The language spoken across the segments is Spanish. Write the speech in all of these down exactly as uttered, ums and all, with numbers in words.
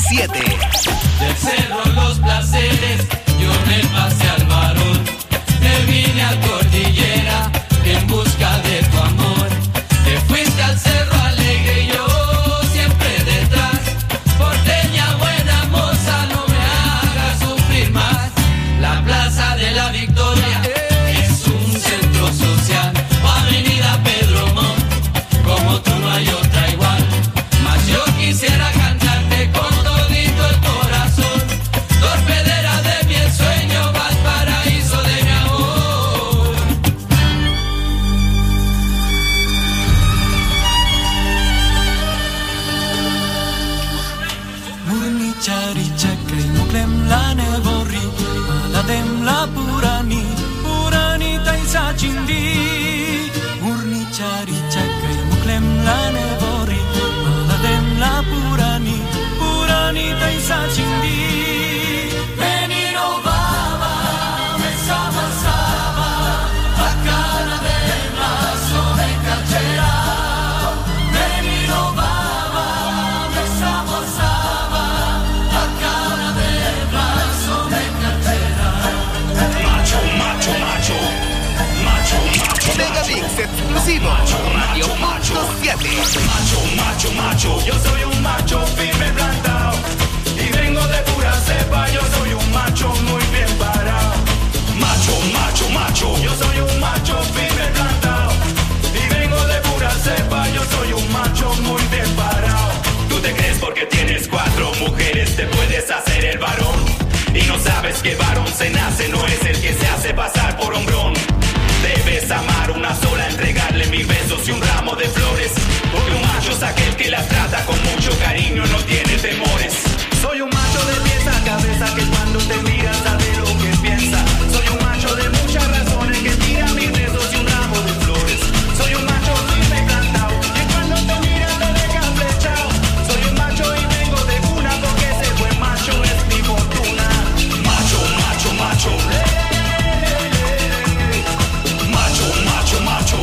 siete. Del cerro los placeres, yo me pasé al varón. Te vine a cordillera en busca de tu amor. Te fuiste al cerro alegre y yo siempre detrás. Porteña buena moza, no me hagas sufrir más. La plaza de la Victoria es un centro social. O avenida Pedro Montt, como tú no hay otra igual. Mas yo quisiera cantarte con todito el corazón. Torpedera de mi ensueño, Valparaíso de mi amor. Murni cari cekai muklem la nevori maladem la purani purani taisa chindi. Murni cari cekai muklem la nevori maladem la purani purani taisa chindi. Menino baba me sama sama akana de brazo me cachera. Menino baba me sama sama akana de brazo me cachera. Macho, macho, macho, macho, macho, Mega Mix exclusivo. Radio Punto siete. macho, macho, macho. Yo soy un macho firme plantado y vengo de pura cepa. Yo soy un macho muy bien parado. Macho, macho, macho. Yo soy un macho firme plantado y vengo de pura cepa. Yo soy un macho muy bien parado. Tú te crees porque tienes cuatro mujeres te puedes hacer el varón y no sabes que varón se nace, no es el que se hace pasar por hombrón. Debes amar una sola, entregarle mil besos y un ramo de flores. Porque un macho es aquel que la trata con mucho cariño, no tiene temores. Soy un macho de pies a cabeza que cuando te mira sabe lo que piensa. Soy un macho de muchas razones que tira mil besos y un ramo de flores. Soy un macho firme plantado que cuando te mira te deja flechado. Soy un macho y vengo de cuna porque ese buen macho es mi fortuna. Macho, macho, macho. Macho, macho, macho.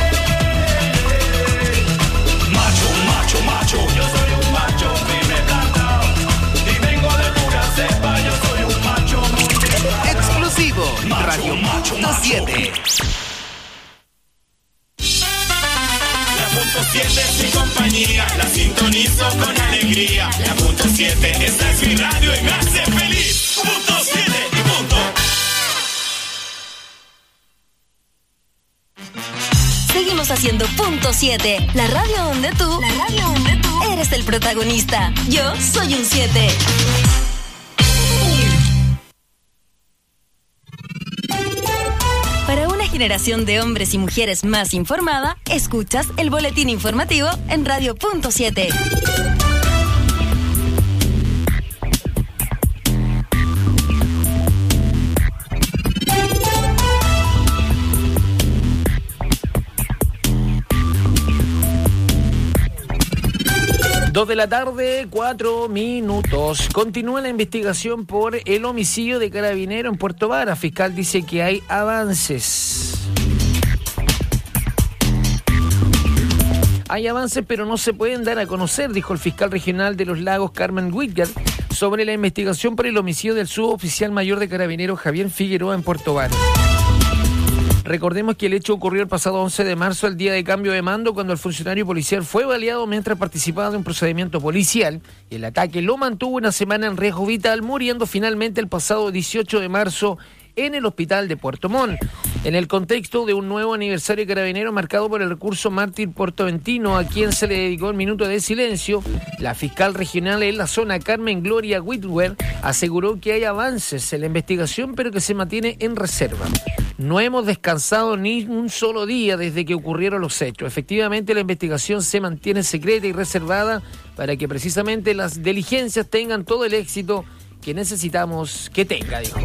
Macho, macho, macho. Yo soy un macho firme plantado y vengo de pura cepa. Yo soy un macho muy bien. Exclusivo. Macho, Radio macho, Punto macho. siete. La punto siete es mi compañía, la sintonizo con alegría. La punto siete, esta es mi radio y me hace feliz. Punto siete y punto. Seguimos haciendo Punto siete, la radio donde tú, la radio donde tú eres el protagonista. Yo soy un siete. Para una generación de hombres y mujeres más informada, escuchas el boletín informativo en Radio Punto siete. Dos de la tarde, cuatro minutos. Continúa la investigación por el homicidio de carabinero en Puerto Vara. Fiscal dice que hay avances. Hay avances, pero no se pueden dar a conocer, dijo el fiscal regional de Los Lagos, Carmen Whitger, sobre la investigación por el homicidio del suboficial mayor de carabineros Javier Figueroa en Puerto Vara. Recordemos que el hecho ocurrió el pasado once de marzo, el día de cambio de mando, cuando el funcionario policial fue baleado mientras participaba de un procedimiento policial. El ataque lo mantuvo una semana en riesgo vital, muriendo finalmente el pasado dieciocho de marzo en el hospital de Puerto Montt. En el contexto de un nuevo aniversario de Carabinero marcado por el recurso mártir portoventino, a quien se le dedicó el minuto de silencio, la fiscal regional en la zona, Carmen Gloria Whitwer, aseguró que hay avances en la investigación, pero que se mantiene en reserva. No hemos descansado ni un solo día desde que ocurrieron los hechos. Efectivamente, la investigación se mantiene secreta y reservada para que precisamente las diligencias tengan todo el éxito que necesitamos que tenga, dijo.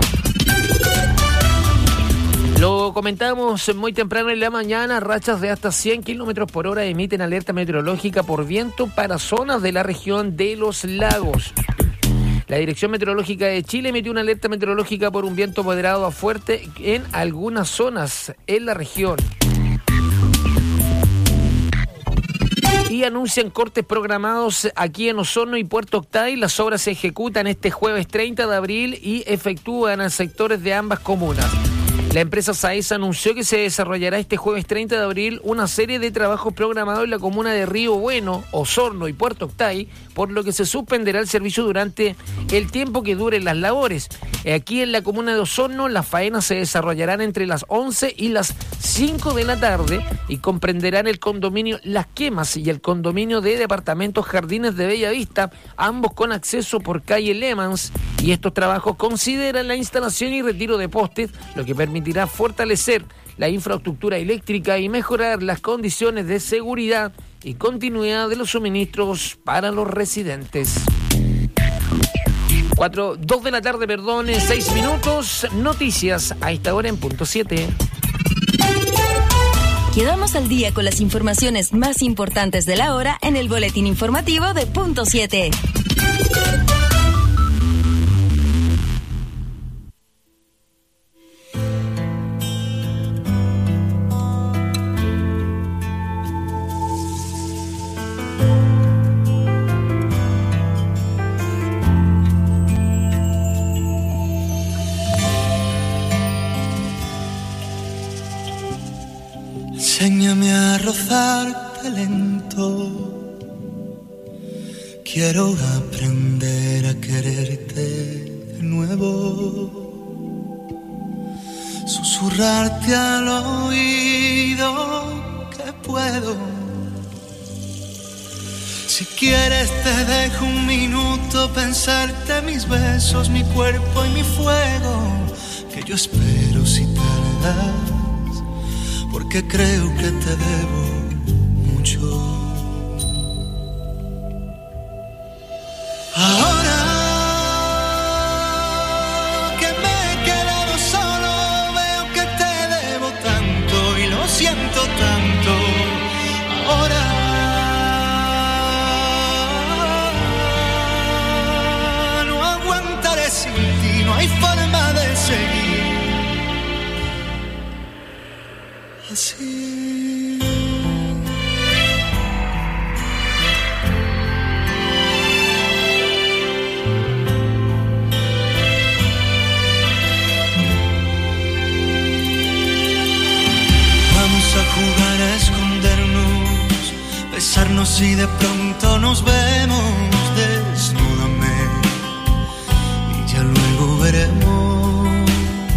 Lo comentamos muy temprano en la mañana, rachas de hasta cien kilómetros por hora emiten alerta meteorológica por viento para zonas de la región de Los Lagos. La Dirección Meteorológica de Chile emitió una alerta meteorológica por un viento moderado a fuerte en algunas zonas en la región. Y anuncian cortes programados aquí en Osorno y Puerto Octay. Las obras se ejecutan este jueves treinta de abril y efectúan en sectores de ambas comunas. La empresa SAESA anunció que se desarrollará este jueves treinta de abril una serie de trabajos programados en la comuna de Río Bueno, Osorno y Puerto Octay, por lo que se suspenderá el servicio durante el tiempo que duren las labores. Aquí en la comuna de Osorno, las faenas se desarrollarán entre las once y las cinco de la tarde y comprenderán el condominio Las Quemas y el condominio de departamentos Jardines de Bella Vista, ambos con acceso por calle Lemans, y estos trabajos consideran la instalación y retiro de postes, lo que permitirá fortalecer la infraestructura eléctrica y mejorar las condiciones de seguridad y continuidad de los suministros para los residentes. Cuatro, dos de la tarde, perdón, seis minutos. Noticias a esta hora en punto siete. Quedamos al día con las informaciones más importantes de la hora en el boletín informativo de punto siete. Enséñame a rozarte lento. Quiero aprender a quererte de nuevo. Susurrarte al oído que puedo. Si quieres te dejo un minuto pensarte mis besos, mi cuerpo y mi fuego. Que yo espero si tardas, porque creo que te debo mucho. Ahora que me he quedado solo, veo que te debo tanto y lo siento tanto. Ahora no aguantaré sin ti, no hay forma de seguir así. Vamos a jugar a escondernos, besarnos y de pronto nos vemos. Desnúdame y ya luego veremos.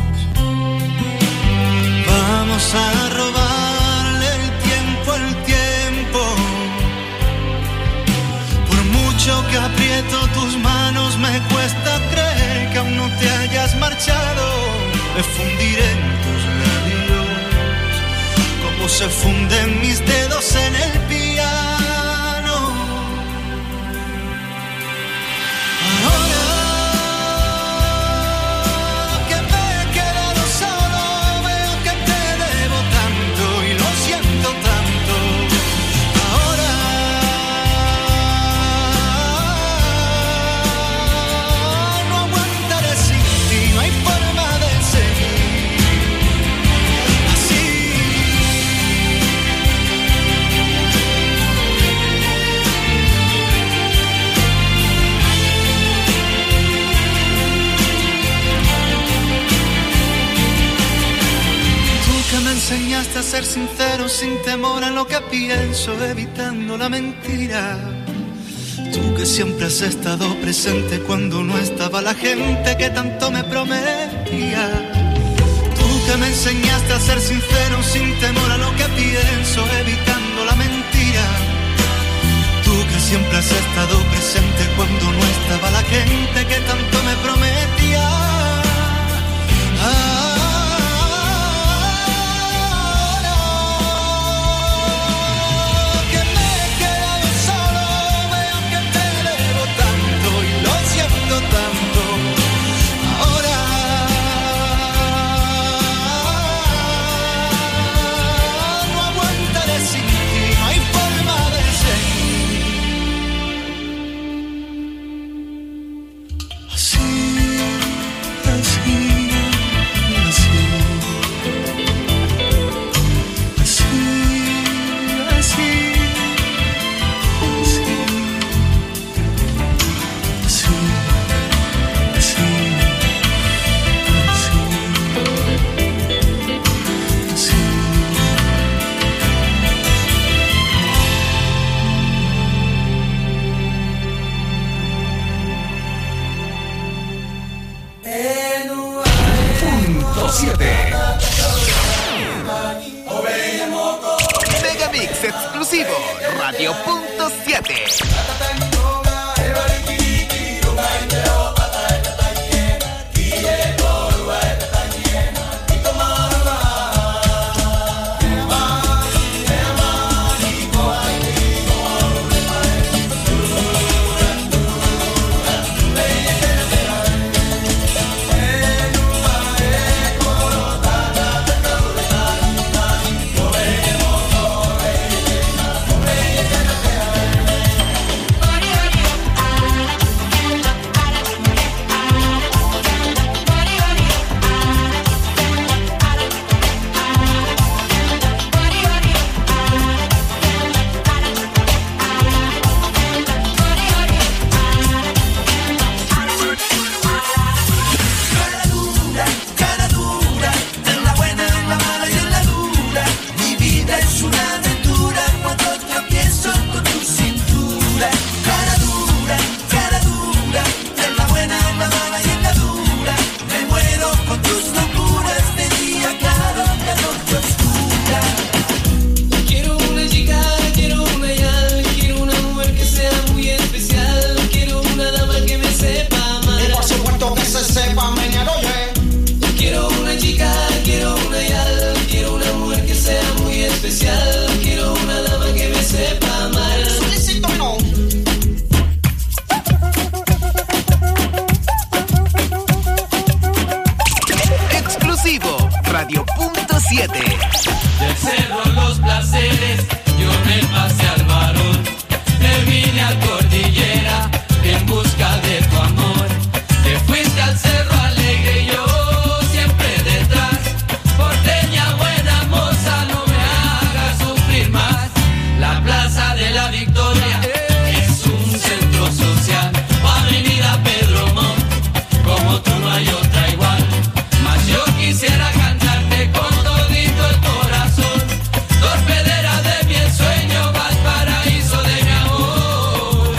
Vamos a robarle el tiempo al tiempo. Por mucho que aprieto tus manos, me cuesta creer que aún no te hayas marchado. Me fundiré en tus labios, como se funden mis dedos en el piano. Ahora enseñaste a ser sincero sin temor a lo que pienso, evitando la mentira. Tú que siempre has estado presente cuando no estaba la gente que tanto me prometía. Tú que me enseñaste a ser sincero sin temor a lo que pienso, evitando la mentira. Tú que siempre has estado presente cuando no estaba la gente que tanto me prometía. Ah, tanto. Ahora no aguantaré sin ti, no hay Radio punto siete. Radio punto siete. Del cerro Los Placeres, yo me pasé al varón. Te vine a Cordillera en busca de tu amor. Te fuiste al Cerro Alegre y yo siempre detrás. Porteña buena moza, no me hagas sufrir más. La Plaza de la Victoria es un centro social. Avenida Pedro Montt, como tú no hay otra igual. Mas yo quisiera cantarte con todito el corazón. Torpedera de mi ensueño, Valparaíso de mi amor.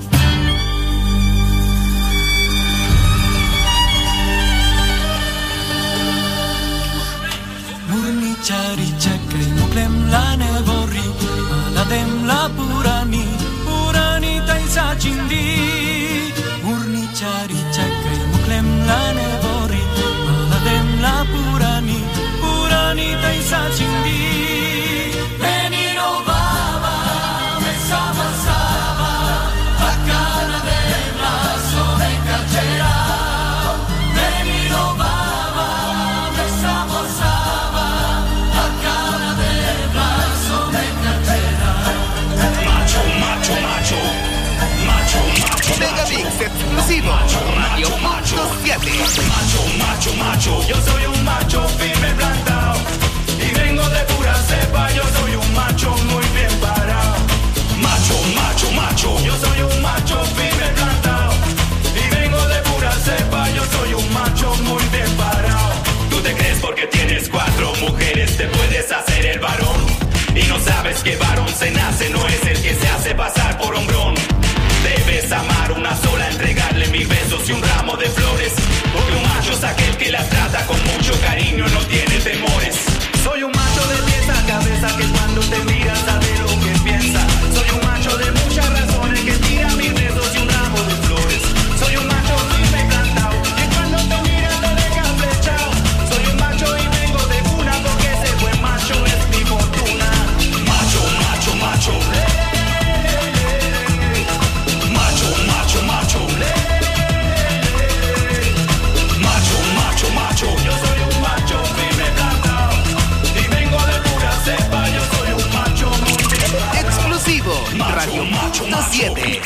Murni cari cakai muklem la nevori aladem la purani purani taisa chindi. Murni cari cakai muklem la nevori aladem la purani purani taisa chindi. Menino baba me sama sama acana de brazo de cachera. Menino baba me sama sama acana de brazo de cachera. Macho, macho, macho, macho, macho, Megamix exclusivo. Radio punto siete. macho, macho, macho. Yo soy un macho firme plantado y vengo de pura cepa. Yo soy un macho muy bien parado. Macho, macho, macho. Yo soy un macho firme plantado y vengo de pura cepa. Yo soy un macho muy bien parado. Tú te crees porque tienes cuatro mujeres te puedes hacer el varón y no sabes que varón se nace, no es el que se hace pasar por hombrón. Debes amar una sola, entregarle mil besos y un ramo de flores. Porque un macho es aquel que la trata con mucho cariño, no tiene temores. Soy un macho de pies a cabeza que cuando te mira sabe lo que piensa. Soy un macho de muchas razones que tira mil besos y un ramo de flores. Soy un macho firme plantado que cuando te mira te deja flechado. Soy un macho y vengo de cuna porque ese buen macho es mi fortuna. Macho, macho, macho. Macho, macho, macho. Macho, macho, macho. Yo soy un macho firme plantado y vengo de pura cepa. Yo soy un macho muy bien parado. Exclusivo. Macho, Radio macho, punto macho. siete.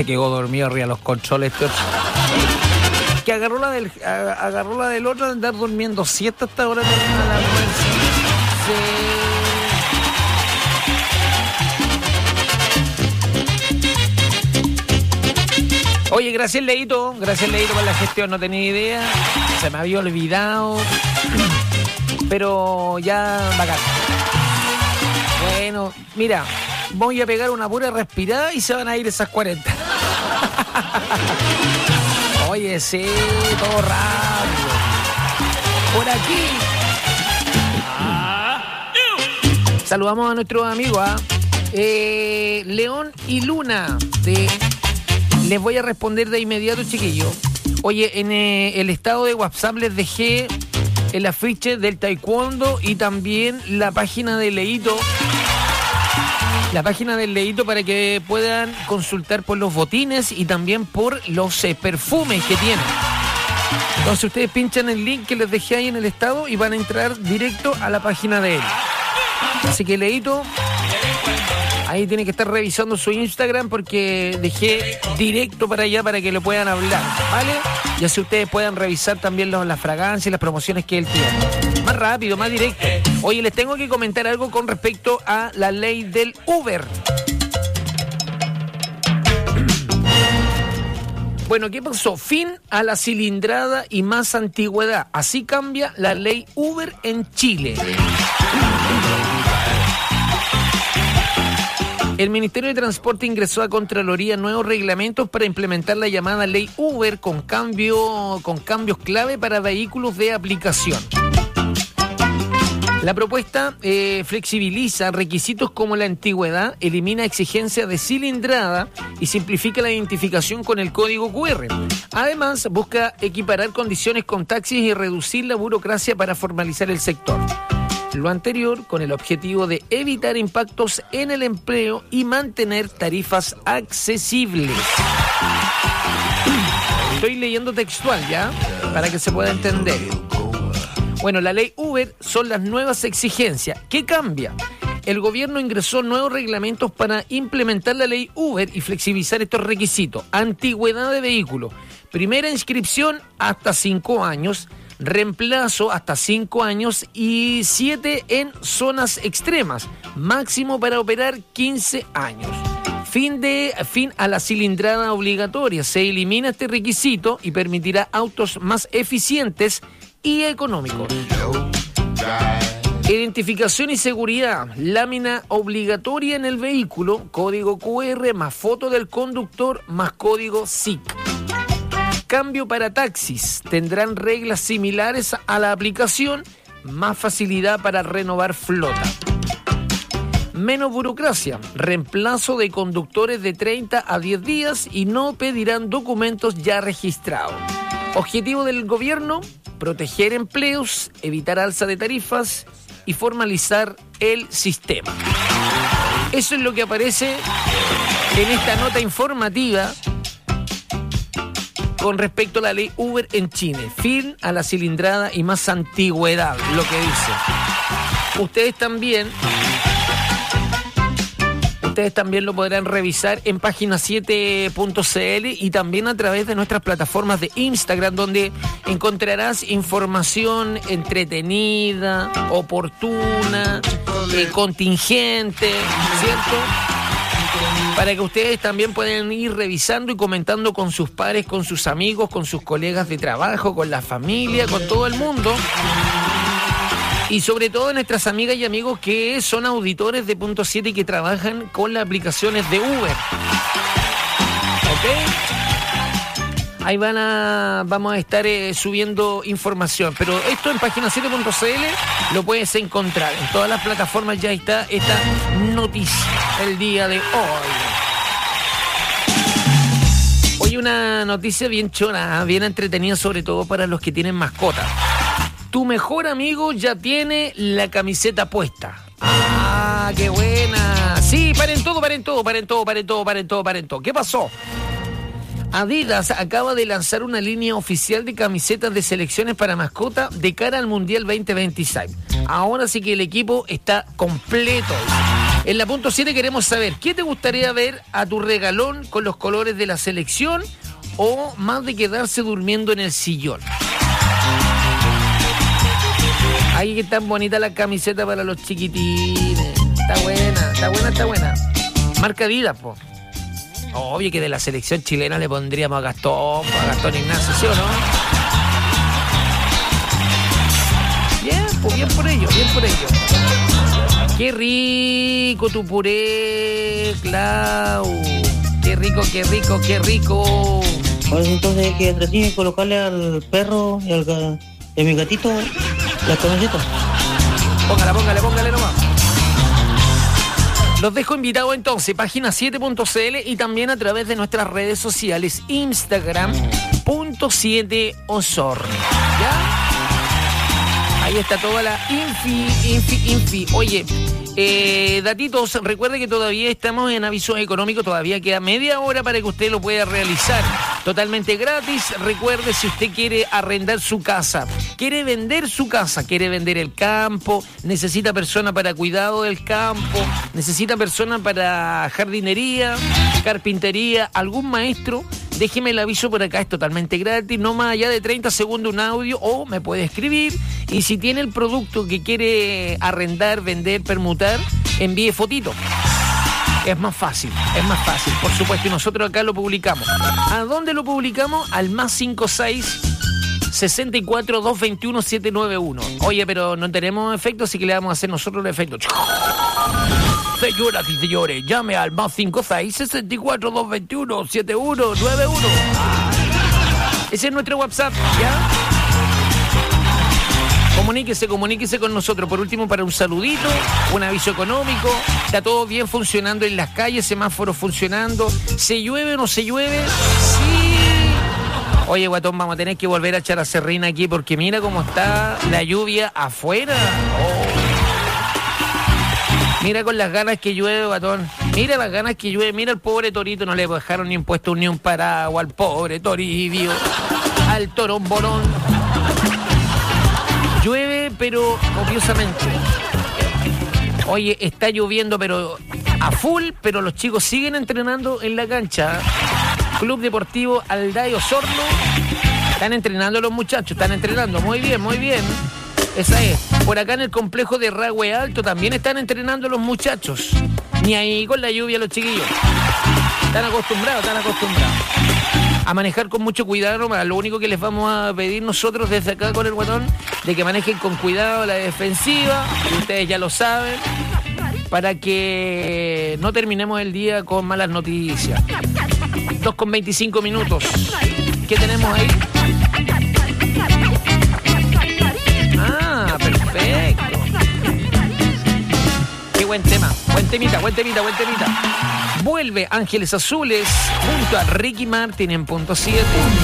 quedó dormido arriba de los controles. Este que agarró la del a, agarró la del otro de andar durmiendo siesta hasta ahora termina la almuerzo. Sí. Oye, gracias Leito, gracias Leito por la gestión, no tenía idea, se me había olvidado, pero ya bacán. Bueno, mira, voy a pegar una pura respirada y se van a ir esas cuarenta. Oye, sí, todo rápido. Por aquí. Saludamos a nuestros amigos, ¿eh? Eh, León y Luna. De... Les voy a responder de inmediato, chiquillos. Oye, en eh, el estado de WhatsApp les dejé el afiche del taekwondo y también la página de Leito. La página del Leito para que puedan consultar por los botines y también por los eh, perfumes que tienen. Entonces ustedes pinchan el link que les dejé ahí en el estado y van a entrar directo a la página de él. Así que Leito, ahí tiene que estar revisando su Instagram porque dejé directo para allá para que lo puedan hablar, ¿vale? Y así ustedes puedan revisar también los, las fragancias y las promociones que él tiene. Más rápido, más directo. Oye, les tengo que comentar algo con respecto a la ley del Uber. Bueno, ¿qué pasó? Fin a la cilindrada y más antigüedad. Así cambia la ley Uber en Chile. El Ministerio de Transporte ingresó a Contraloría nuevos reglamentos para implementar la llamada ley Uber con, cambio, con cambios clave para vehículos de aplicación. La propuesta eh, flexibiliza requisitos como la antigüedad, elimina exigencias de cilindrada y simplifica la identificación con el código cu erre. Además, busca equiparar condiciones con taxis y reducir la burocracia para formalizar el sector. Lo anterior con el objetivo de evitar impactos en el empleo y mantener tarifas accesibles. Estoy leyendo textual, ¿ya? Para que se pueda entender. Bueno, la ley Uber son las nuevas exigencias. ¿Qué cambia? El gobierno ingresó nuevos reglamentos para implementar la ley Uber y flexibilizar estos requisitos. Antigüedad de vehículo. Primera inscripción hasta cinco años. Reemplazo hasta cinco años y siete en zonas extremas. Máximo para operar quince años. Fin, de, fin a la cilindrada obligatoria. Se elimina este requisito y permitirá autos más eficientes y económicos. Identificación y seguridad. Lámina obligatoria en el vehículo. Código cu erre más foto del conductor más código S I C. Cambio para taxis. Tendrán reglas similares a la aplicación. Más facilidad para renovar flota. Menos burocracia. Reemplazo de conductores de treinta a diez días y no pedirán documentos ya registrados. Objetivo del gobierno: proteger empleos, evitar alza de tarifas y formalizar el sistema. Eso es lo que aparece en esta nota informativa con respecto a la ley Uber en Chile. Fin a la cilindrada y más antigüedad, lo que dice. Ustedes también... Ustedes también lo podrán revisar en página siete punto ce ele y también a través de nuestras plataformas de Instagram, donde encontrarás información entretenida, oportuna, eh, contingente, ¿cierto? Para que ustedes también puedan ir revisando y comentando con sus pares, con sus amigos, con sus colegas de trabajo, con la familia, con todo el mundo. Y sobre todo nuestras amigas y amigos que son auditores de Punto siete y que trabajan con las aplicaciones de Uber. ¿Ok? Ahí van a, vamos a estar eh, subiendo información. Pero esto en página siete punto ce ele lo puedes encontrar. En todas las plataformas ya está esta noticia el día de hoy. Hoy una noticia bien chona, bien entretenida, sobre todo para los que tienen mascotas. Tu mejor amigo ya tiene la camiseta puesta. ¡Ah, qué buena! Sí, paren todo, paren todo, paren todo, paren todo, paren todo, paren todo. ¿Qué pasó? Adidas acaba de lanzar una línea oficial de camisetas de selecciones para mascota de cara al Mundial veinte veintiséis. Ahora sí que el equipo está completo. En la punto siete queremos saber, ¿qué te gustaría ver a tu regalón con los colores de la selección o más de quedarse durmiendo en el sillón? Ay, que tan bonita la camiseta para los chiquitines. Está buena, está buena, está buena. Marca Adidas, po. Obvio que de la selección chilena le pondríamos a Gastón, a Gastón Ignacio, ¿sí o no? Bien, pues bien por ello, bien por ello. Qué rico tu puré, Clau. Qué rico, qué rico, qué rico. Pues entonces que entretiene colocarle al perro y, al, y a mi gatito la camiseta. Póngala, póngale, póngale nomás. Los dejo invitados entonces, página siete punto c l y también a través de nuestras redes sociales, Instagram punto siete Osorno. ¿Ya? Ahí está toda la infi, infi, infi. Oye, eh, datitos, recuerde que todavía estamos en aviso económico, todavía queda media hora para que usted lo pueda realizar. Totalmente gratis. Recuerde, si usted quiere arrendar su casa, quiere vender su casa, quiere vender el campo, necesita persona para cuidado del campo, necesita persona para jardinería, carpintería, algún maestro, déjeme el aviso por acá, es totalmente gratis, no más allá de treinta segundos un audio o me puede escribir. Y si tiene el producto que quiere arrendar, vender, permutar, envíe fotito. Es más fácil, es más fácil, por supuesto, y nosotros acá lo publicamos. ¿A dónde lo publicamos? Al más cinco seis, sesenta y cuatro, doscientos veintiuno, setecientos noventa y uno. Oye, pero no tenemos efecto, así que le vamos a hacer nosotros el efecto. Señoras y señores, llame al más cinco seis, sesenta y cuatro, doscientos veintiuno, setenta y uno, noventa y uno. Ese es nuestro WhatsApp, ¿ya? Comuníquese, comuníquese con nosotros. Por último, para un saludito, un aviso económico. Está todo bien funcionando en las calles, semáforos funcionando. ¿Se llueve o no se llueve? Sí. Oye, guatón, vamos a tener que volver a echar a serrín aquí porque mira cómo está la lluvia afuera. Oh. Mira con las ganas que llueve, guatón. Mira las ganas que llueve. Mira al pobre Torito, no le dejaron ni impuesto ni un paraguas al pobre Toribio. Al toromborón. Llueve, pero copiosamente. Oye, está lloviendo, pero a full, pero los chicos siguen entrenando en la cancha. Club Deportivo Alday Osorno. Están entrenando los muchachos, están entrenando. Muy bien, muy bien. Esa es. Por acá en el complejo de Ragüe Alto también están entrenando los muchachos. Ni ahí con la lluvia los chiquillos. Están acostumbrados, están acostumbrados. A manejar con mucho cuidado nomás. Lo único que les vamos a pedir nosotros desde acá con el guatón, de que manejen con cuidado la defensiva, y ustedes ya lo saben, para que no terminemos el día con malas noticias. dos con veinticinco minutos. ¿Qué tenemos ahí? Ah, perfecto. Qué buen tema. Buen temita, buen temita, buen temita. Vuelve Ángeles Azules junto a Ricky Martin en punto siete.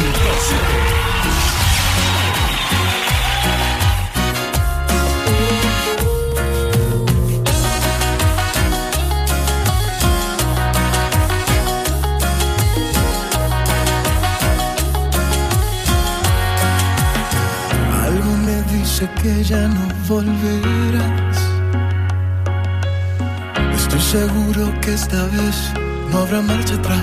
Algo me dice que ya no volverás. Estoy seguro que esta vez no habrá marcha atrás.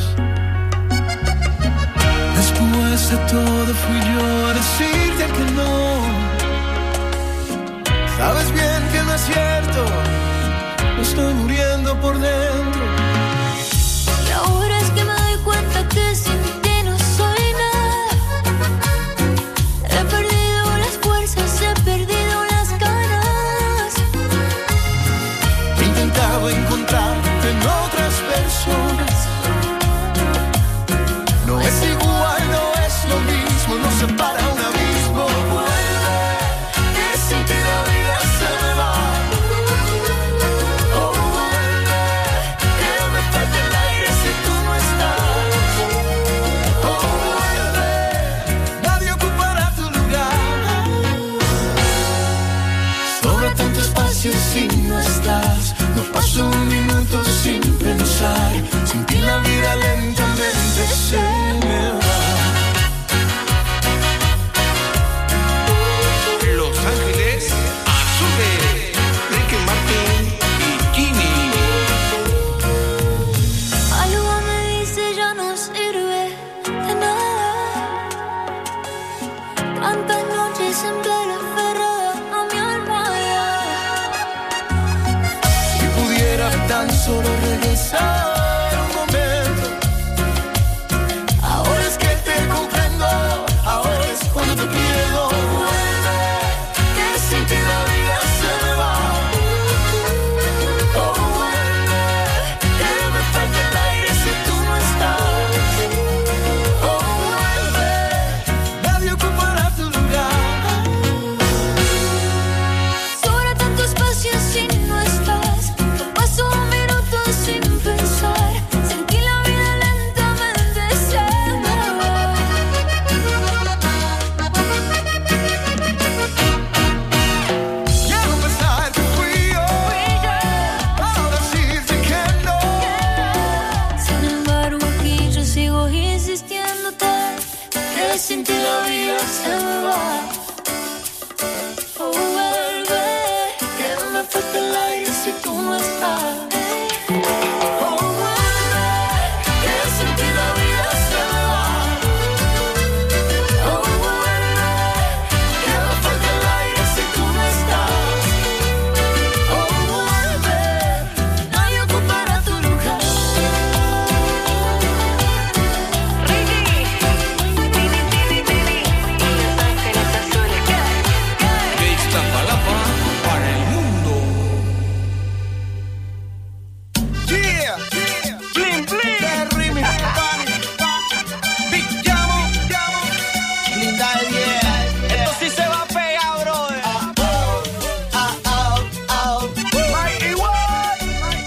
Después de todo fui yo a decirte que no. Sabes bien que no es cierto, me estoy muriendo por dentro. Y ahora es que me doy cuenta que sin ti no soy nada. He perdido las fuerzas, he perdido las ganas. He intentado encontrarte en otras personas. No es igual, no es lo mismo, nos separa un abismo. Vuelve, que sin ti la vida se me va. Oh, vuelve, que me falta el aire si tú no estás. Oh, vuelve, nadie ocupará tu lugar. Sobra tanto espacio si no estás. No paso un minuto sin pensar. Sin ti la vida lentamente se me va. tan solo regresar un momento. Ahora es que te comprendo, ahora es cuando te quiero. Vuelve, que sin ti la vida se me va. Oh, vuelve, que me falta el aire si tú no estás. Oh, vuelve, nadie ocupará tu lugar. Sobra tanto espacio si no estás. No paso un minuto sin pensar. Sentí la vida lentamente se me va. Quiero pensar que fui yo, para decirte que no. Sin embargo aquí yo sigo insistiéndote que sin ti la vida se me va. Oh, vuelve, que me falta el aire si tú no estás. Oh, vuelve, que sin ti la vida se me va. Oh, vuelve, que me falta el aire si tú no estás. Oh, vuelve, nadie ocupará tu lugar. De Iztapalapa para el mundo. Yeah, yeah, bling, bling. Terry, mi pan, Big Llamo, Llamo, Linda el diez. Esto sí se va a pegar, brother. Ah, oh, ah, oh, oh. Mighty One.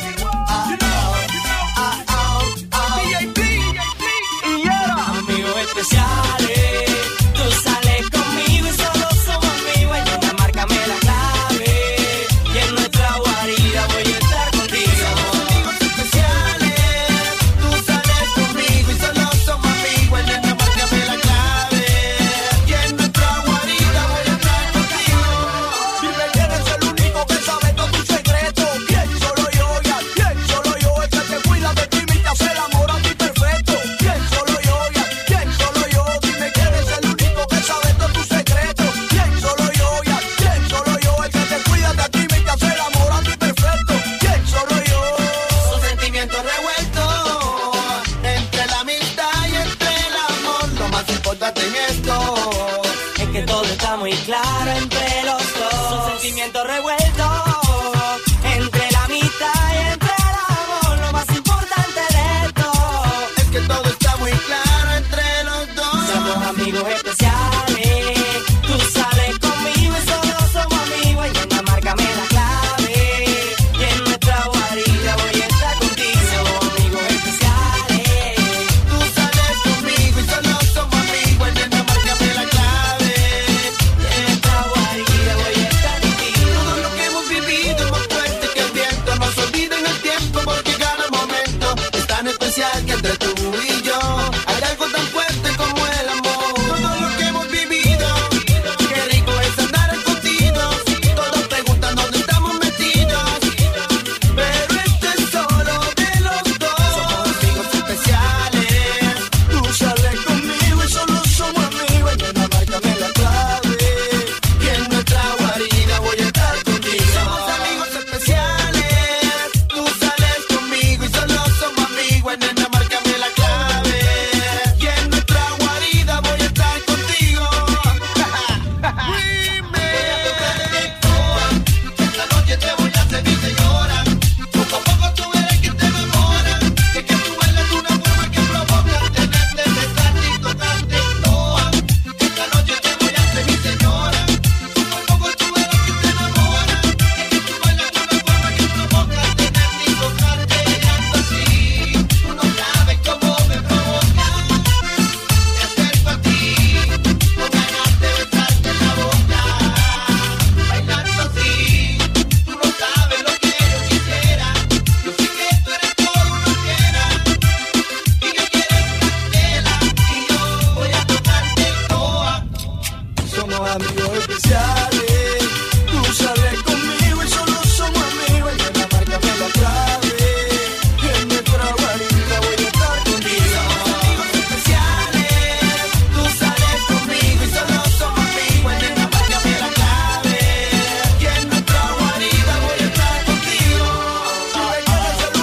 Ah, oh, ah, oh, oh. D J P, y Yera. Amigos especiales, tú sales conmigo y solo somos amigos. Ella márcame la clave y en nuestra guarida voy a estar contigo. Amigos especiales, tú sales conmigo y solo somos amigos. Nena, márcame la clave y en nuestra guarida voy a estar contigo. Dime quién es el único que sabe todo tu secreto. Bien, solo yo, ya, bien, solo yo. El que te cuida de ti y te hace el amor a ti perfecto. Bien, solo yo, ya, bien, solo yo. Dime quién es el único que sabe todo tu secreto. Bien, solo yo, ya, bien, solo yo. El que te cuida de ti y te hace el amor a ti perfecto. Bien, solo yo. Son sentimientos revueltos entre la amistad y entre el amor. Lo más importante en esto Es que todo está muy claro entre los dos. Son sentimientos revueltos entre la amistad y entre el amor. Lo más importante de esto es que todo está muy claro entre los dos. somos amigos especiales. Tú sales conmigo y solo somos amigos. Y ella márcame la clave y en nuestra guarida voy a estar contigo. Somos amigos especiales. Tú sales conmigo y solo somos amigos. Nena, márcame la clave. En nuestra guarida voy a estar contigo. Todo lo que hemos vivido es más fuerte que el viento. No se olvida en el tiempo porque cada momento es tan especial que entre tú y yo hay algo tan fuerte como el amor. Todo lo que hemos vivido, qué rico es andar escondidos. Todos preguntan dónde estamos metidos, pero esto es solo de los dos. Somos amigos especiales. Tú sales conmigo y solo somos amigos. Nena, márcame la clave y en nuestra guarida voy a estar contigo. Somos amigos especiales. Tú sales conmigo y solo somos amigos. Nena, márcame la clave y en nuestra guarida voy a estar contigo. Esta noche te voy a hacer mi señora. Poco a poco tú verás que te enamoras. Que que tú bailas de una forma que provoca tenerte, besarte y tocarte. Toa. Esta noche te voy a hacer mi señora. Poco a poco tú verás que te enamoras. Que que tú bailas de una forma que provoca tenerte y tocarte. Ando así, tú no sabes cómo me provoca. Me acerco a ti, con ganas de besarte en la boca. Bailando así, tú no sabes lo que yo quisiera. Yo sé que tú eres todo una fiera y que quieres candela y yo voy a tocarte toa. Somos amigos especiales. Tú sales conmigo y solo somos amigos. Y nena, márcame la clave y en nuestra guarida voy a estar contigo. Somos amigos especiales. Tú sales conmigo y solo somos amigos. Y nena, márcame la clave y en nuestra guarida voy a estar contigo. Dime quién es el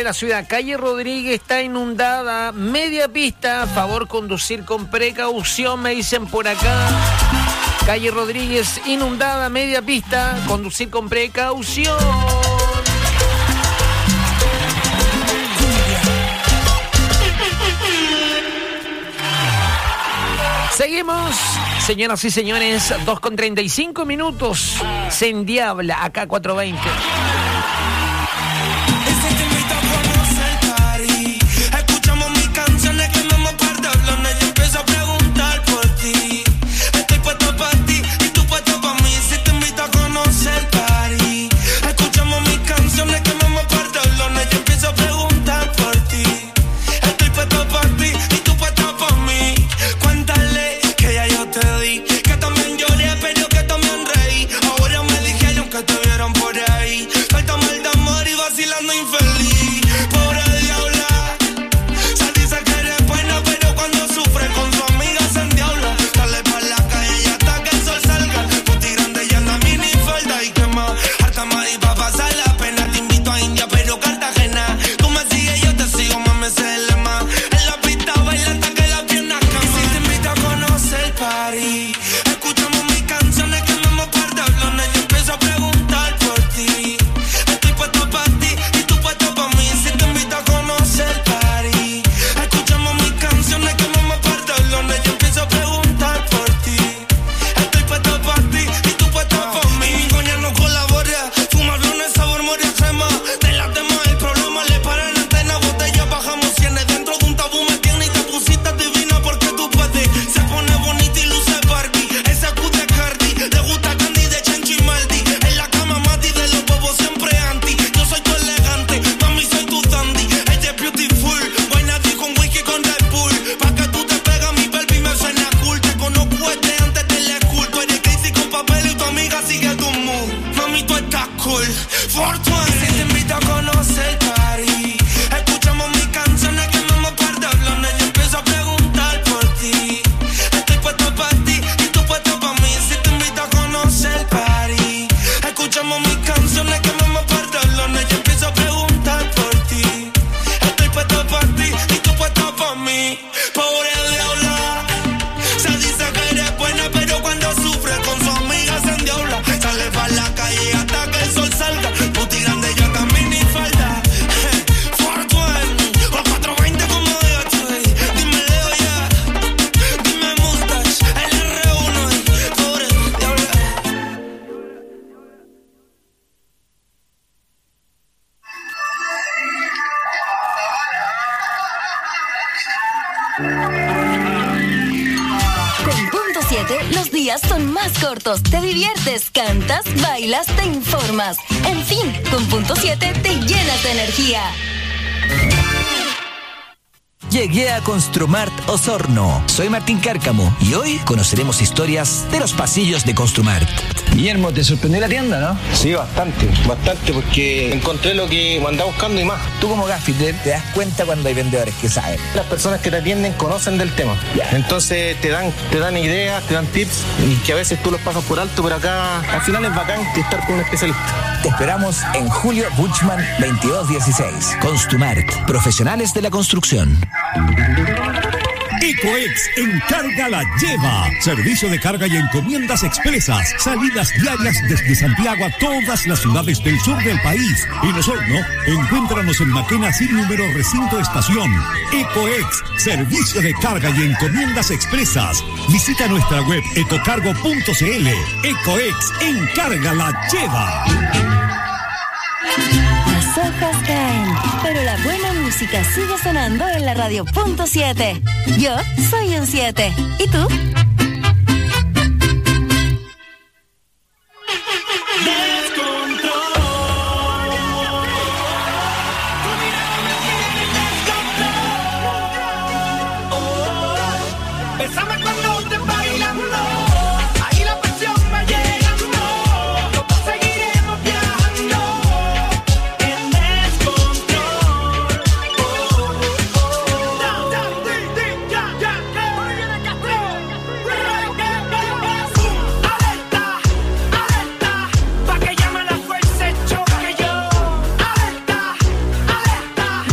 la ciudad. Calle Rodríguez está inundada, media pista, favor conducir con precaución, me dicen por acá. Calle Rodríguez inundada, media pista, conducir con precaución. Seguimos, señoras y señores, dos con treinta y cinco minutos. Se endiabla acá cuatrocientos veinte. Escuchamos mis canciones que me hemos perdido. Yo empiezo a preguntar por ti. Estoy puesto para ti y tú puesto para mí. Si te invito a conocer París. Escuchamos mis canciones que me hemos perdido. Yo empiezo a preguntar por ti. Estoy puesto para ti y tú puesto para mí. Cuéntale que ya yo te di, que también lloré, pero que también reí. Ahora me dijeron que te vieron por ahí. Falta mal de amor y vacilando infeliz. Pobre diabla, se dice que eres buena, pero cuando sufre con su amiga se endiabla. Sale pa' la calle y hasta que el sol salga. Puti grande y anda mini falda y quema. Harta más y pa' pasar la pena. Te invito a India, pero Cartagena. Tú me sigues, yo te sigo, mami, ese es el lema. En la pista baila hasta que las piernas queman. Y si te invito a conocer París, escuchamos mis canciones que me hemos perdido. Yo empiezo a preguntar por ti. Estoy puesto para ti y tú puesto para mí. Si te invito a conocer París, escuchamos mis canciones que me hemos perdido. Yo empiezo a preguntar por ti. Estoy puesto para ti y tú puesto para mí. Mi coña no colabora, fumar blones sabor moria crema. De las demás el problema le paran antena. Botella bajamos cienes dentro de un tabú me tiene y te pusiste divina porque tú puedes. Se pone bonita y luce Barbie. Ese Q de Cardi, le gusta Candy de Chencho y Maldi. En la cama Mati de los bobos siempre anti. Yo soy tu elegante, mami soy tu dandy. Ella es beautiful, buena ti con whisky con Red Bull. Pa' que tú te pegas mi baby me suena cool. Te conozco desde antes de la school. Tú eres crazy con papel y tu amiga sigue tu mood. Mami tú estás cool, Fortune. Y si te invito a conocer París, escuchamos mis canciones que me hemos perdido. Yo empiezo a preguntar por ti. Estoy puesto para ti y tú puesto para mí. Si te invito a conocer París, escuchamos mis canciones que me hemos perdido. Yo empiezo a preguntar por ti. Estoy puesto para ti y tú puesto para mí. Pobre diabla, se dice que eres buena, pero cuando sufre con su amiga se endiabla. Sale pa' la calle hasta que el sol salga. Puti grande yo también ni falta. Fortune, o cuatrocientos veinte como de ocho. Dime Leo ya, dime Mustache, el R uno. Pobre diabla. Con punto siete, los días son más cortos. Te diviertes, cantas, bailas, te informas. En fin, con punto siete te llenas de energía. Llegué a Construmart Osorno. Soy Martín Cárcamo y hoy conoceremos historias de los pasillos de Construmart. Guillermo, ¿te sorprendió la tienda, no? Sí, bastante, bastante, porque encontré lo que andaba buscando y más. Tú como gaffiter te das cuenta cuando hay vendedores que saben. Las personas que te atienden conocen del tema. Entonces te dan, te dan ideas, te dan tips, y que a veces tú los pasas por alto, pero acá al final es bacán estar con un especialista. Te esperamos en Julio Buchmann veintidós dieciséis. Construmart, profesionales de la construcción. EcoEx Encarga la Lleva. Servicio de carga y encomiendas expresas. Salidas diarias desde Santiago a todas las ciudades del sur del país. En Osorno, encuéntranos en Maquena sin número recinto estación. EcoEx, servicio de carga y encomiendas expresas. Visita nuestra web ecocargo punto cl. EcoEx Encarga la Lleva. Las hojas caen, pero la buena música sigue sonando en la radio punto siete. Yo soy un siete. ¿Y tú? Bésame cuando estés bailando, ahí la presión va llegando, nosotros seguiremos viajando en descontrol. Oh, oh, down, down, di, di, ya, ya, que hoy viene Castro. Alerta, alerta, pa' que llame la fuerza, choque yo. Alerta, alerta,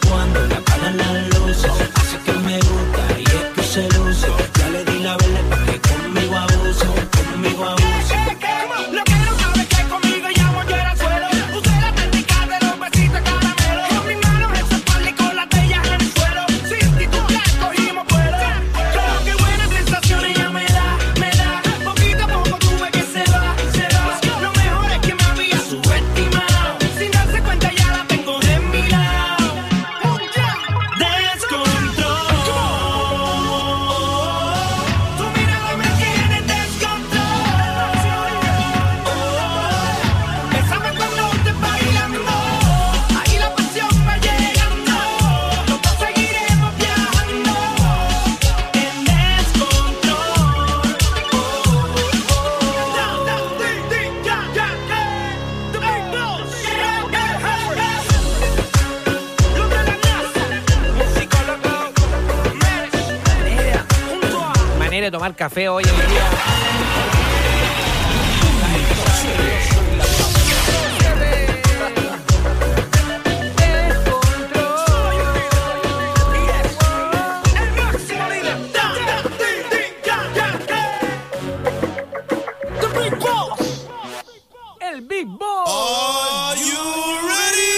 cuando le apagan las luces. Así que me gusta y es que se luce. Ya le di la verde para que conmigo abuse, conmigo abuse. Lo que no sabe es que conmigo llamo yo era suelo. Usé la técnica de los besitos caramelo. Con mis manos en su espalda y con las de ella en el suelo. Sin titular cogimos vuelo. Claro que buenas sensaciones ella me da, me da. Poquito a poco tuve que se va, se va. Lo mejor es que me había subestimado. Sin darse cuenta ya la tengo de mi lado. Descontrol. Tu mirada me tiene descontrol. Bésame cuando estés bailando. Ahí la pasión va llegando. Los dos seguiremos viajando. En descontrol. The big boss. Luz de la NASA. Musicólogo. Meres. Junto a Manera de tomar café hoy en día. El Big Boss. Are you ready?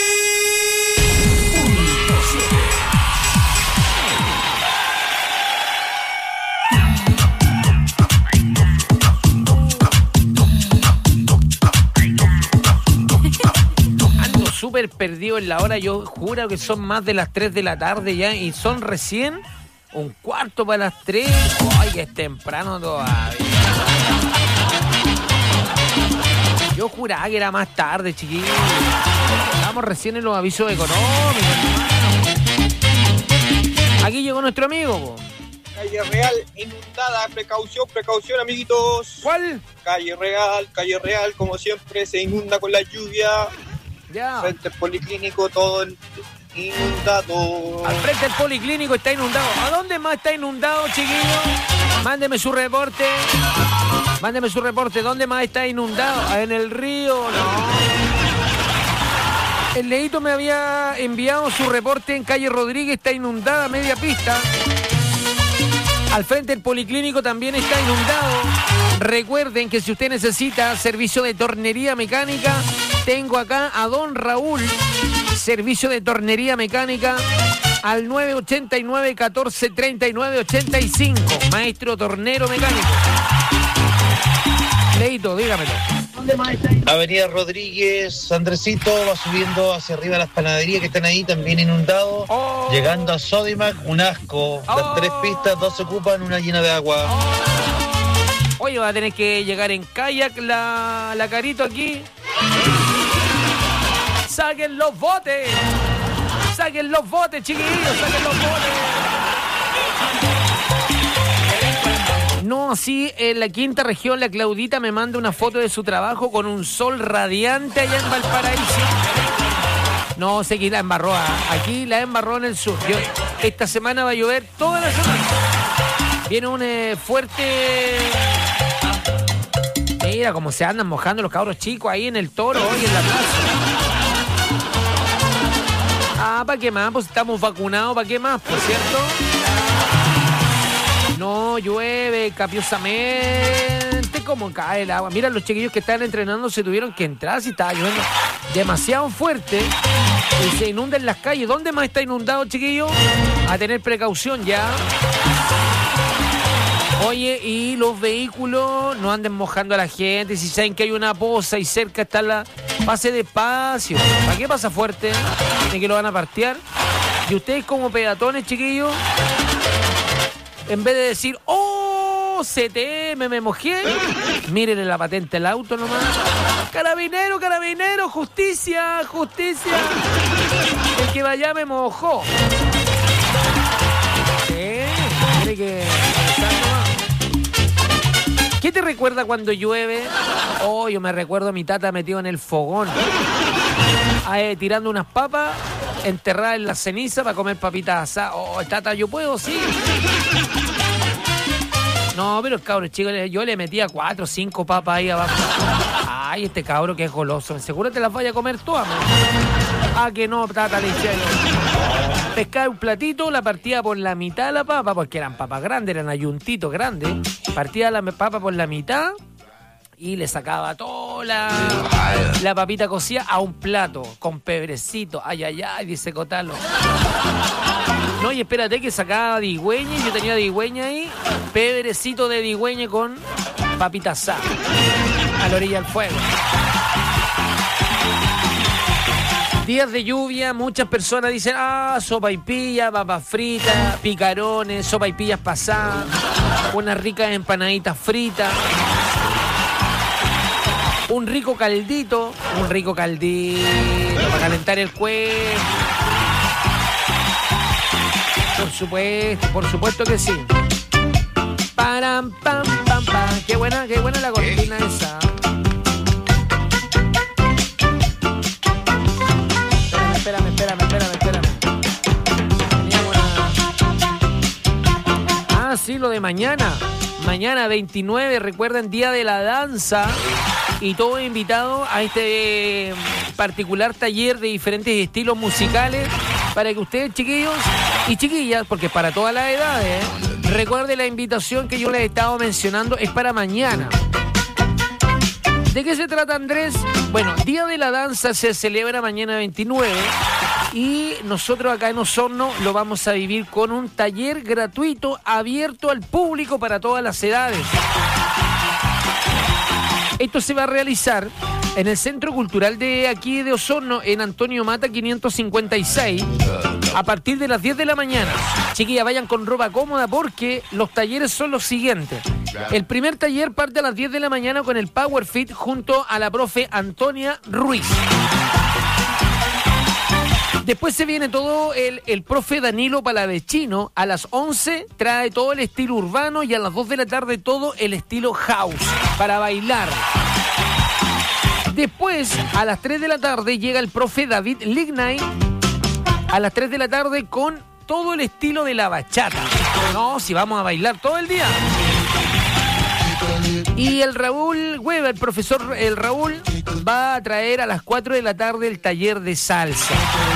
Ando súper perdido en la hora. Yo juro que son más de las tres de la tarde ya. Y son recién un cuarto para las tres. Ay, que es temprano todavía. Yo juraba que era más tarde, chiquillos. Estamos recién en los avisos económicos. Aquí llegó nuestro amigo, po. Calle Real inundada, precaución, precaución, amiguitos. ¿Cuál? Calle Real, Calle Real, como siempre, se inunda con la lluvia. Ya. Frente al policlínico, todo inundado. Al frente del policlínico está inundado. ¿A dónde más está inundado, chiquillos? Mándeme su reporte. Mándeme su reporte. ¿Dónde más está inundado? Ah, en el río, no. El Leito me había enviado su reporte en calle Rodríguez, está inundada, media pista. Al frente del policlínico también está inundado. Recuerden que si usted necesita servicio de tornería mecánica, tengo acá a don Raúl, servicio de tornería mecánica al nueve ochenta y nueve, catorce treinta y nueve, ochenta y cinco. Maestro tornero mecánico. Leito, dígamelo. Avenida Rodríguez, Andresito, va subiendo hacia arriba las panaderías que están ahí, también inundados. Oh. Llegando a Sodimac, un asco. Las Oh. tres pistas, dos se ocupan, una llena de agua. Oye, va a tener que llegar en kayak la, la Carito aquí. ¡Saquen los botes! ¡Saquen los botes, chiquillos! ¡Saquen los botes! No, así en la quinta región, la Claudita me manda una foto de su trabajo con un sol radiante allá en Valparaíso. No, sé que la embarró, ¿eh? Aquí la embarró en el sur. Yo, esta semana va a llover toda la semana. Viene un eh, fuerte... Mira cómo se andan mojando los cabros chicos ahí en el Toro, hoy en la plaza. Ah, ¿para qué más? Pues estamos vacunados, ¿para qué más? Por cierto... No, llueve capiosamente como cae el agua. Mira, los chiquillos que estaban entrenando se tuvieron que entrar si estaba lloviendo demasiado fuerte y se inundan las calles. ¿Dónde más está inundado, chiquillos? A tener precaución ya. Oye, y los vehículos no anden mojando a la gente. Si saben que hay una poza y cerca está la... Pase despacio. ¿Para qué pasa fuerte? ¿De que lo van a partear? Y ustedes como peatones, chiquillos... En vez de decir, ¡oh! C T M, me mojé. Mírenle la patente al auto nomás. Carabinero, carabinero, justicia, justicia. El que vaya me mojó. ¿Qué? ¿Quiere que... ¿Qué te recuerda cuando llueve? Oh, yo me recuerdo a mi tata metido en el fogón. Eh, tirando unas papas enterradas en la ceniza para comer papitas asadas. Oh, tata, ¿yo puedo? Sí. No, pero el cabro chico, yo le metía cuatro o cinco papas ahí abajo. Ay, este cabro que es goloso. Seguro te las vaya a comer todas, man. Ah, que no, tata, le dije yo. pescaba un platito, la partía por la mitad de la papa, porque eran papas grandes, eran ayuntitos grandes. Partía la papa por la mitad y le sacaba toda la, la papita cocida a un plato con pebrecito. Ay, ay, ay, dice Cotalo. No, y espérate que sacaba digüeña, yo tenía digüeña ahí, pebrecito de digüeña con papita asada a la orilla del fuego. Días de lluvia, muchas personas dicen, ah, sopaipilla, papas fritas, picarones, sopaipillas pasadas, unas ricas empanaditas fritas, un rico caldito, un rico caldito para calentar el cuerpo. Por supuesto, por supuesto que sí. Param, pam, pam, pam. Qué buena, qué buena la cortina esa. Espérame, espérame, espérame, espérame. Teníamos una... Ah, sí, lo de mañana. Mañana veintinueve, recuerden, Día de la Danza. Y todo invitado a este particular taller de diferentes estilos musicales para que ustedes, chiquillos y chiquillas, porque para todas las edades, ¿eh? Recuerden la invitación que yo les he estado mencionando, es para mañana. ¿De qué se trata, Andrés? Bueno, Día de la Danza se celebra mañana veintinueve y nosotros acá en Osorno lo vamos a vivir con un taller gratuito abierto al público para todas las edades. Esto se va a realizar en el Centro Cultural de aquí de Osorno, en Antonio Mata quinientos cincuenta y seis, a partir de las diez de la mañana. Chiquillas, vayan con ropa cómoda porque los talleres son los siguientes. El primer taller parte a las diez de la mañana con el Power Fit junto a la profe Antonia Ruiz. Después se viene todo el, el profe Danilo Palavecino. A las once trae todo el estilo urbano y a las dos de la tarde todo el estilo house para bailar. Después, a las tres de la tarde llega el profe David Lignay. A las tres de la tarde con todo el estilo de la bachata. No, si vamos a bailar todo el día. Y el Raúl Weber, el profesor el Raúl, va a traer a las cuatro de la tarde el taller de salsa.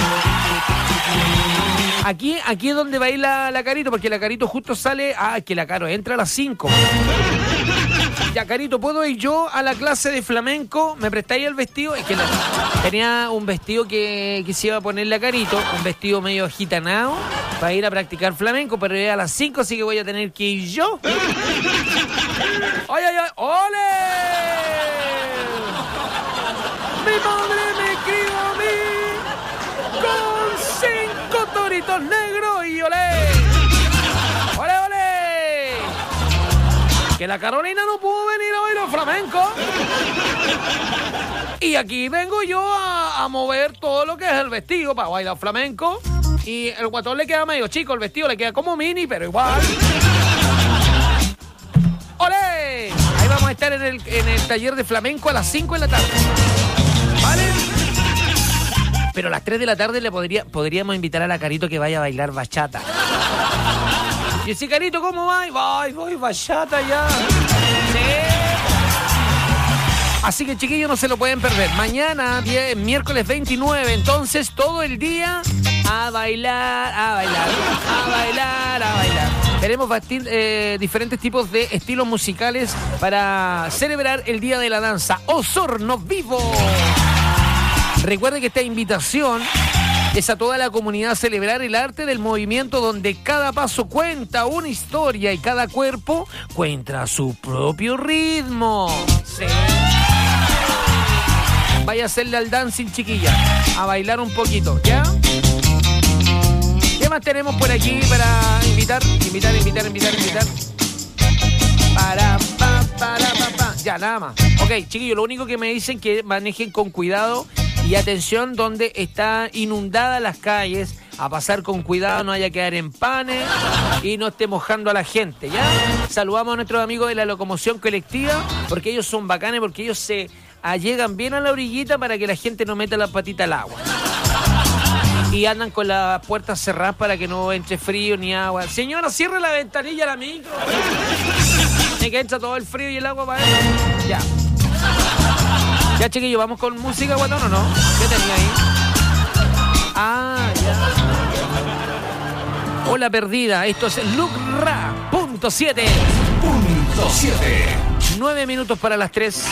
Aquí, aquí es donde baila la Carito, porque la Carito justo sale... Ah, que la Caro entra a las cinco. Ya, Carito, ¿puedo ir yo a la clase de flamenco? ¿Me prestáis el vestido? Es que la, tenía un vestido que, que se iba a poner la Carito, un vestido medio gitanado, para ir a practicar flamenco, pero ya a las cinco, así que voy a tener que ir yo. ¡Ay, ay, ay! ¡Ole! ¡Mi madre me crió a mí con cinco toritos negros y olé! ¡Ole, ole! Que la Carolina no pudo venir a bailar flamenco. Y aquí vengo yo a, a mover todo lo que es el vestido para bailar flamenco. Y el guatón le queda medio chico, el vestido le queda como mini, pero igual. ¡Olé! Ahí vamos a estar en el, en el taller de flamenco a las cinco de la tarde. ¿Vale? Pero a las tres de la tarde le podría, podríamos invitar a la Carito que vaya a bailar bachata. Y si Carito, ¿cómo va? Voy, voy, bachata ya. Sí. Así que, chiquillos, no se lo pueden perder. Mañana, diez, miércoles veintinueve, entonces todo el día a bailar, a bailar, a bailar, a bailar. Tenemos bastir, eh, diferentes tipos de estilos musicales para celebrar el Día de la Danza. Osorno Vivo. Recuerde que esta invitación es a toda la comunidad a celebrar el arte del movimiento, donde cada paso cuenta una historia y cada cuerpo cuenta su propio ritmo. Sí. Vaya a hacerle al dancing, chiquilla, a bailar un poquito, ¿ya? ¿Qué más tenemos por aquí para invitar? Invitar, invitar, invitar, invitar. Para, pa, para, pa, pa. Ya, nada más. Ok, chiquillos, lo único que me dicen que manejen con cuidado y atención donde están inundadas las calles, a pasar con cuidado, no haya que quedar en panes y no esté mojando a la gente, ¿ya? Saludamos a nuestros amigos de la locomoción colectiva, porque ellos son bacanes, porque ellos se allegan bien a la orillita para que la gente no meta la patita al agua. Y andan con las puertas cerradas para que no entre frío ni agua. Señora, cierre la ventanilla a la micro. Ni que entra todo el frío y el agua para adentro. Ya. Ya, chiquillos, ¿vamos con música, guatón, o no? ¿Qué tenía ahí? Ah, ya. o la perdida. Esto es Lucra, punto siete. Punto siete. Nueve minutos para las tres.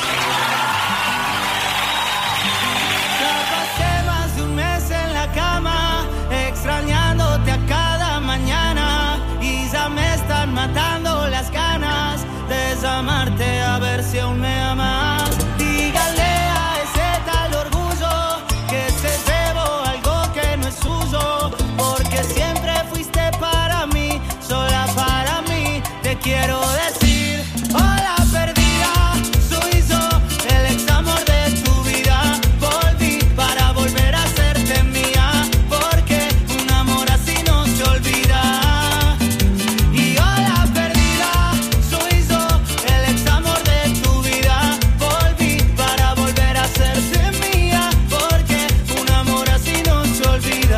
Pasé más de un mes en la cama, extrañándote a cada mañana, y ya me están matando las ganas de desamarte, a ver si aún me amas. Dígale a ese tal orgullo que se llevó algo que no es suyo, porque siempre fuiste para mí, sola para mí. Te quiero decir, hola perdida, soy yo, el ex amor de tu vida. Volví para volver a hacerte mía, porque un amor así no se olvida. Y hola perdida, soy yo, el ex amor de tu vida. Volví para volver a hacerte mía, porque un amor así no se olvida.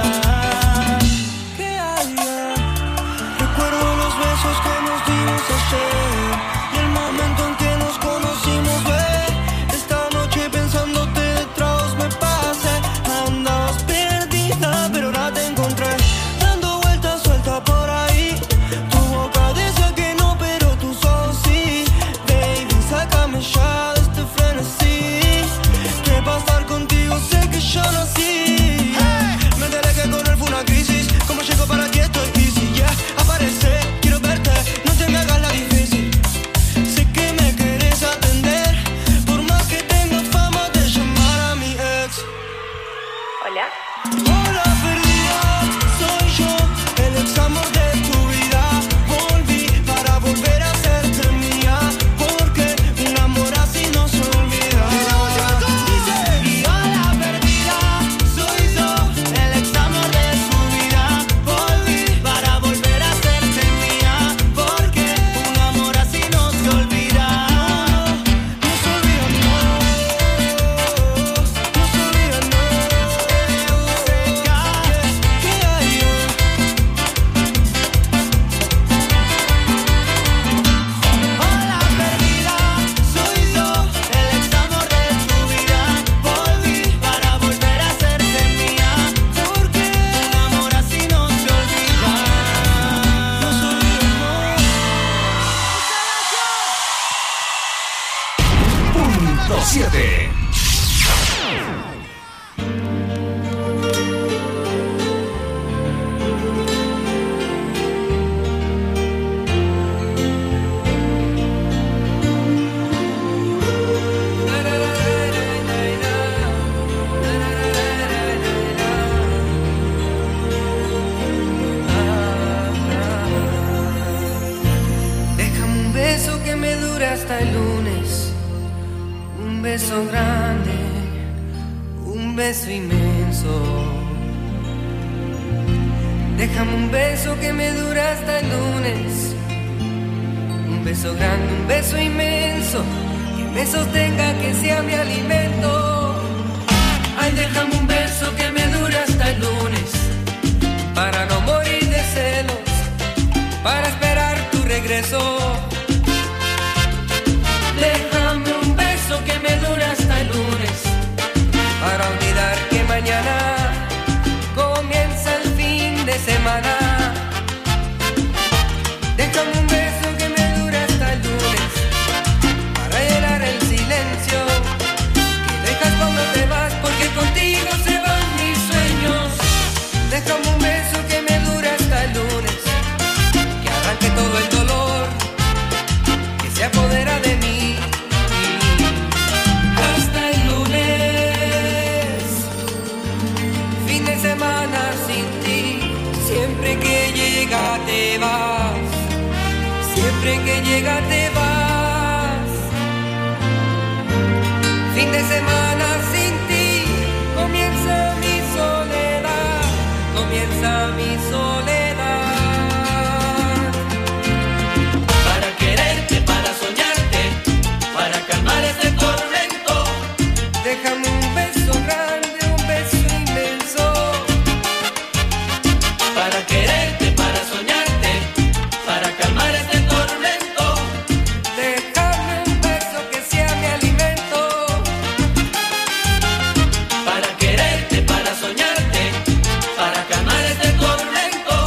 ¿Qué hay? Recuerdo los besos que nos dimos ayer y el momento en que nos conocimos, ve. Esta noche pensándote detrás me pasé. Andabas perdida, pero ahora te encontré, dando vueltas suelta por ahí. Tu boca dice que no, pero tus ojos sí. Baby, sácame ya de este frenesí, que para estar contigo sé que yo nací. Me enteré que con él fue una crisis. Como llego para aquí estoy easy, yeah. Aparece, quiero verte, no te me hagas la difícil. Sé que me querés atender, por más que tenga fama de llamar a mi ex. Hola. Hola perdida, soy yo, el ex amor de tu vida. Volví para volver a hacerte mía, porque un amor así no se olvida. Y hola perdida, soy yo, el ex amor de tu vida. Volví para volver a hacerte mía, porque un amor así no se olvida. No se olvida, no. No se olvida, no. ¿Qué hay? Hola perdida, soy yo, el ex amor de tu vida. Volví para volver a hacerte mía, porque un amor así no se olvida. No se olvida, Punto siete. Déjame un beso que me dure hasta el lunes, un beso grande, un beso inmenso. Déjame un beso que me dure hasta el lunes, un beso grande, un beso inmenso, que me sostenga, que sea mi alimento. Ay, déjame un beso que me dure hasta el lunes, para no morir de celos, para esperar tu regreso. Déjame un beso que me dure hasta el lunes, para olvidar que mañana comienza el fin de semana. Déjame un beso que me dure hasta el lunes, para llenar el silencio que dejas cuando te vas, porque contigo se van mis sueños. Déjame un beso que me dure hasta el lunes, que arranque todo el dolor que se apodera de mí. Hasta el lunes, fin de semana sin ti. Siempre que llega te vas, siempre que llega te vas. Fin de semana sin ti, comienza mi soledad, comienza mi soledad. Para quererte, para soñarte, para calmar este tormento. Déjame un beso grande, un beso inmenso. Para quererte, para soñarte, para calmar este tormento. Déjame un beso que sea mi alimento. Para quererte, para soñarte, para calmar este tormento.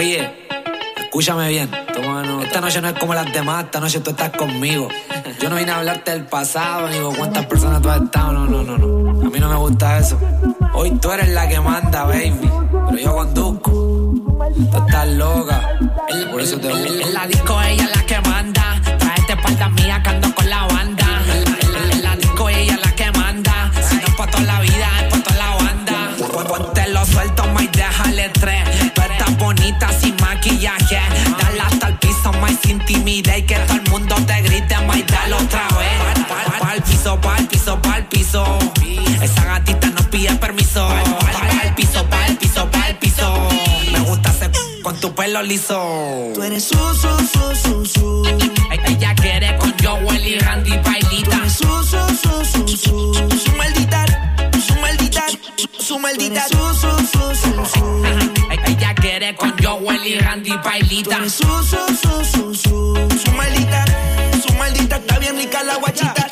Oye, escúchame bien. Toma nota. Esta noche no es como las demás, esta noche tú estás conmigo. Yo no vine a hablarte del pasado, ni con cuántas personas tú has estado, no, no, no, no. A mí no me gusta eso. Hoy tú eres la que manda, baby, pero yo conduzco. Tú estás loca, por eso te busco. En la disco ella es la que manda. Traete espalda mía que ando con la banda. En la, en la disco ella es la que manda. Si no es pa' toda la vida, es pa' toda la banda. Ponte lo suelto, ma, y déjale tres. Tú estás bonita sin maquillaje. Dale hasta el piso, ma, y sin timidez. Y que todo el mundo te grite, ma, y dale otra vez. Pa, pa, pa'l piso, pa'l piso, pa'l piso. Esa gatita no pide permiso. Pa'l piso, pa'l piso, pa'l piso. Me gusta hacer con tu pelo liso. Tú eres su, su, su, su, su. Ella quiere con Joel y Randy bailita. Tú eres su, su, su, su, su. Su maldita, su maldita, su maldita, su, su, su, su, su. Ella quiere con Joel y Randy bailita. Tú eres su, su, su, su, su. Su maldita, su maldita, está bien rica la guachita.